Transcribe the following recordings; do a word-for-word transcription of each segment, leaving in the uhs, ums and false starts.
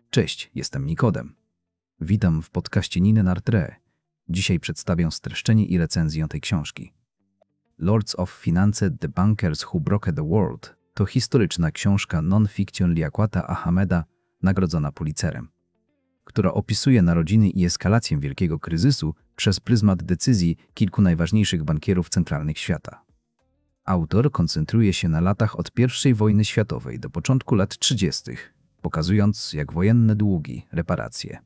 Cześć, jestem Nikodem. Witam w podcaście Nine Nartre. Dzisiaj przedstawię streszczenie i recenzję tej książki. Lords of Finance – The Bankers Who Broke the World to historyczna książka non-fiction Liaquata Ahmeda, nagrodzona Pulitzerem, która opisuje narodziny i eskalację wielkiego kryzysu przez pryzmat decyzji kilku najważniejszych bankierów centralnych świata. Autor koncentruje się na latach od pierwszej wojny światowej do początku lat trzydziestych, pokazując, jak wojenne długi, reparacje,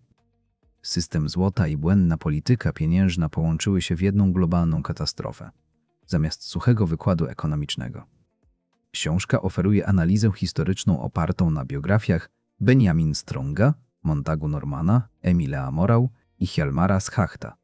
system złota i błędna polityka pieniężna połączyły się w jedną globalną katastrofę, zamiast suchego wykładu ekonomicznego. Książka oferuje analizę historyczną opartą na biografiach Benjamin Stronga, Montagu Normana, Emilea Morał i Hjalmara Schachta,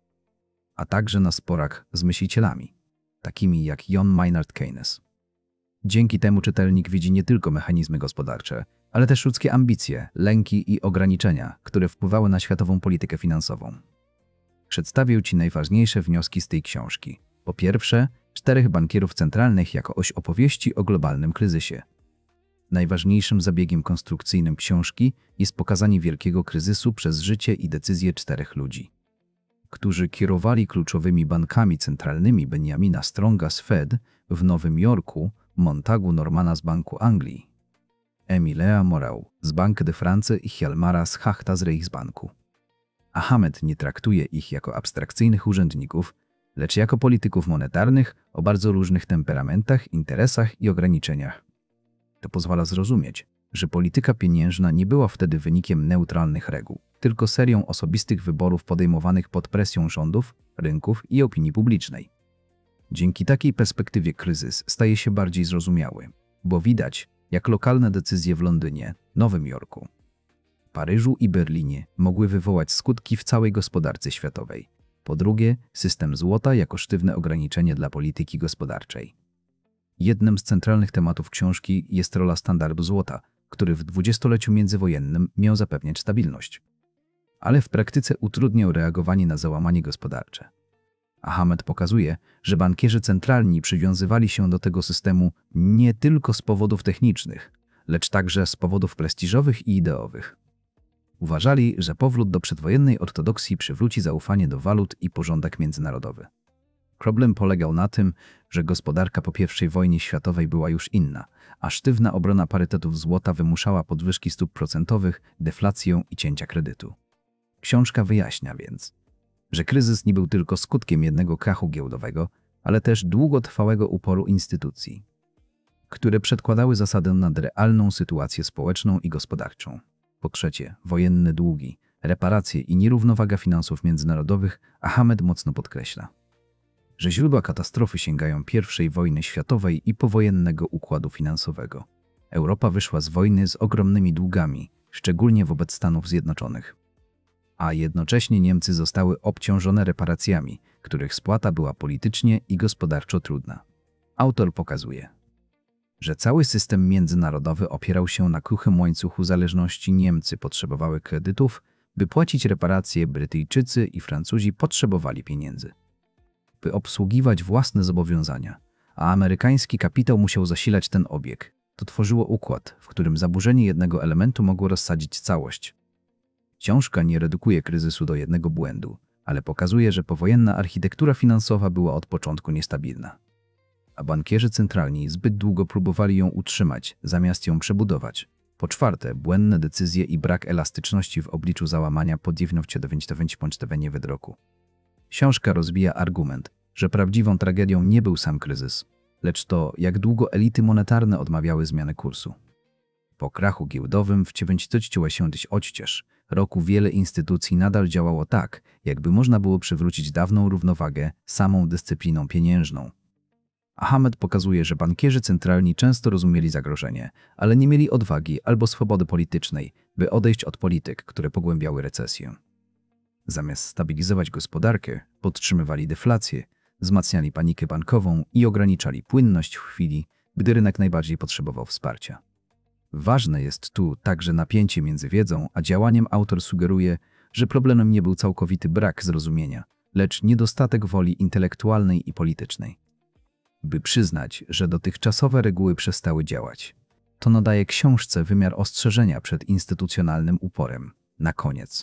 a także na sporach z myślicielami, takimi jak John Maynard Keynes. Dzięki temu czytelnik widzi nie tylko mechanizmy gospodarcze, ale też ludzkie ambicje, lęki i ograniczenia, które wpływały na światową politykę finansową. Przedstawię Ci najważniejsze wnioski z tej książki. Po pierwsze, czterech bankierów centralnych jako oś opowieści o globalnym kryzysie. Najważniejszym zabiegiem konstrukcyjnym książki jest pokazanie wielkiego kryzysu przez życie i decyzje czterech ludzi, którzy kierowali kluczowymi bankami centralnymi: Benjamina Stronga z Fed w Nowym Jorku, Montagu Normana z Banku Anglii, Emilea Morał z Banque de France i Hjalmara Schachta z Reichsbanku. Ahmed nie traktuje ich jako abstrakcyjnych urzędników, lecz jako polityków monetarnych o bardzo różnych temperamentach, interesach i ograniczeniach. To pozwala zrozumieć, że polityka pieniężna nie była wtedy wynikiem neutralnych reguł, tylko serią osobistych wyborów podejmowanych pod presją rządów, rynków i opinii publicznej. Dzięki takiej perspektywie kryzys staje się bardziej zrozumiały, bo widać, jak lokalne decyzje w Londynie, Nowym Jorku, Paryżu i Berlinie mogły wywołać skutki w całej gospodarce światowej. Po drugie, system złota jako sztywne ograniczenie dla polityki gospodarczej. Jednym z centralnych tematów książki jest rola standardu złota, który w dwudziestoleciu międzywojennym miał zapewniać stabilność, ale w praktyce utrudniał reagowanie na załamanie gospodarcze. Ahmed pokazuje, że bankierzy centralni przywiązywali się do tego systemu nie tylko z powodów technicznych, lecz także z powodów prestiżowych i ideowych. Uważali, że powrót do przedwojennej ortodoksji przywróci zaufanie do walut i porządek międzynarodowy. Problem polegał na tym, że gospodarka po pierwszej wojnie światowej była już inna, a sztywna obrona parytetów złota wymuszała podwyżki stóp procentowych, deflację i cięcia kredytu. Książka wyjaśnia więc, że kryzys nie był tylko skutkiem jednego krachu giełdowego, ale też długotrwałego uporu instytucji, które przedkładały zasadę nad realną sytuację społeczną i gospodarczą. Po trzecie, wojenne długi, reparacje i nierównowaga finansów międzynarodowych. Ahmed mocno podkreśla, że źródła katastrofy sięgają pierwszej wojny światowej i powojennego układu finansowego. Europa wyszła z wojny z ogromnymi długami, szczególnie wobec Stanów Zjednoczonych, a jednocześnie Niemcy zostały obciążone reparacjami, których spłata była politycznie i gospodarczo trudna. Autor pokazuje, że cały system międzynarodowy opierał się na kruchym łańcuchu zależności. Niemcy potrzebowały kredytów, by płacić reparacje, Brytyjczycy i Francuzi potrzebowali pieniędzy, by obsługiwać własne zobowiązania, a amerykański kapitał musiał zasilać ten obieg. To tworzyło układ, w którym zaburzenie jednego elementu mogło rozsadzić całość. Książka nie redukuje kryzysu do jednego błędu, ale pokazuje, że powojenna architektura finansowa była od początku niestabilna, a bankierzy centralni zbyt długo próbowali ją utrzymać, zamiast ją przebudować. Po czwarte, błędne decyzje i brak elastyczności w obliczu załamania po dziewięćdziesiątym roku. Książka rozwija argument, że prawdziwą tragedią nie był sam kryzys, lecz to, jak długo elity monetarne odmawiały zmiany kursu. Po krachu giełdowym w tysiąc dziewięćset osiemdziesiątym roku wiele instytucji nadal działało tak, jakby można było przywrócić dawną równowagę samą dyscypliną pieniężną. Ahmed pokazuje, że bankierzy centralni często rozumieli zagrożenie, ale nie mieli odwagi albo swobody politycznej, by odejść od polityk, które pogłębiały recesję. Zamiast stabilizować gospodarkę, podtrzymywali deflację, wzmacniali panikę bankową i ograniczali płynność w chwili, gdy rynek najbardziej potrzebował wsparcia. Ważne jest tu także napięcie między wiedzą a działaniem. Autor sugeruje, że problemem nie był całkowity brak zrozumienia, lecz niedostatek woli intelektualnej i politycznej, by przyznać, że dotychczasowe reguły przestały działać. To nadaje książce wymiar ostrzeżenia przed instytucjonalnym uporem. Na koniec.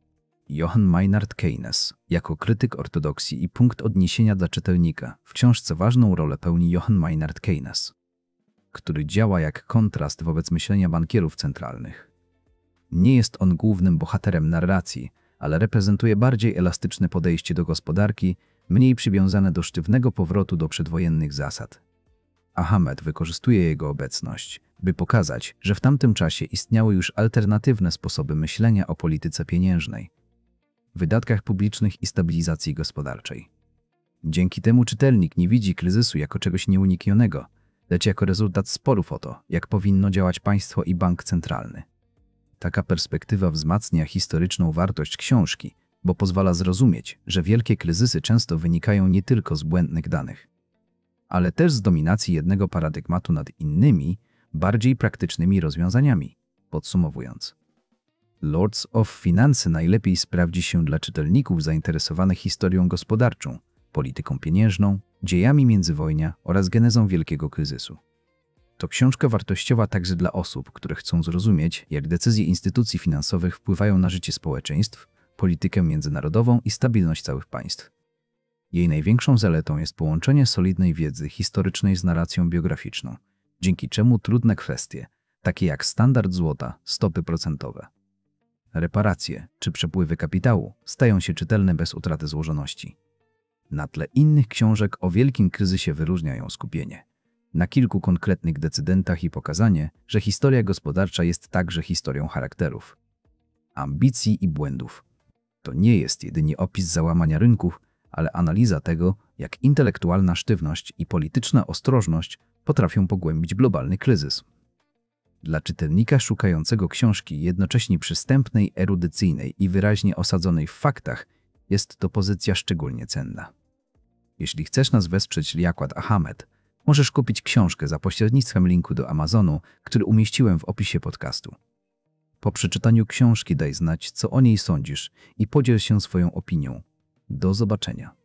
Johann Maynard Keynes, jako krytyk ortodoksji i punkt odniesienia dla czytelnika, w książce ważną rolę pełni Johann Maynard Keynes, który działa jak kontrast wobec myślenia bankierów centralnych. Nie jest on głównym bohaterem narracji, ale reprezentuje bardziej elastyczne podejście do gospodarki, mniej przywiązane do sztywnego powrotu do przedwojennych zasad. Ahmed wykorzystuje jego obecność, by pokazać, że w tamtym czasie istniały już alternatywne sposoby myślenia o polityce pieniężnej, wydatkach publicznych i stabilizacji gospodarczej. Dzięki temu czytelnik nie widzi kryzysu jako czegoś nieuniknionego, lecz jako rezultat sporów o to, jak powinno działać państwo i bank centralny. Taka perspektywa wzmacnia historyczną wartość książki, bo pozwala zrozumieć, że wielkie kryzysy często wynikają nie tylko z błędnych danych, ale też z dominacji jednego paradygmatu nad innymi, bardziej praktycznymi rozwiązaniami. Podsumowując, Lords of Finance najlepiej sprawdzi się dla czytelników zainteresowanych historią gospodarczą, polityką pieniężną, dziejami międzywojnia oraz genezą wielkiego kryzysu. To książka wartościowa także dla osób, które chcą zrozumieć, jak decyzje instytucji finansowych wpływają na życie społeczeństw, politykę międzynarodową i stabilność całych państw. Jej największą zaletą jest połączenie solidnej wiedzy historycznej z narracją biograficzną, dzięki czemu trudne kwestie, takie jak standard złota, stopy procentowe, reparacje czy przepływy kapitału, stają się czytelne bez utraty złożoności. Na tle innych książek o wielkim kryzysie wyróżnia ją skupienie na kilku konkretnych decydentach i pokazanie, że historia gospodarcza jest także historią charakterów, ambicji i błędów. To nie jest jedynie opis załamania rynków, ale analiza tego, jak intelektualna sztywność i polityczna ostrożność potrafią pogłębić globalny kryzys. Dla czytelnika szukającego książki jednocześnie przystępnej, erudycyjnej i wyraźnie osadzonej w faktach jest to pozycja szczególnie cenna. Jeśli chcesz nas wesprzeć Liaquat Ahmed, możesz kupić książkę za pośrednictwem linku do Amazonu, który umieściłem w opisie podcastu. Po przeczytaniu książki daj znać, co o niej sądzisz i podziel się swoją opinią. Do zobaczenia.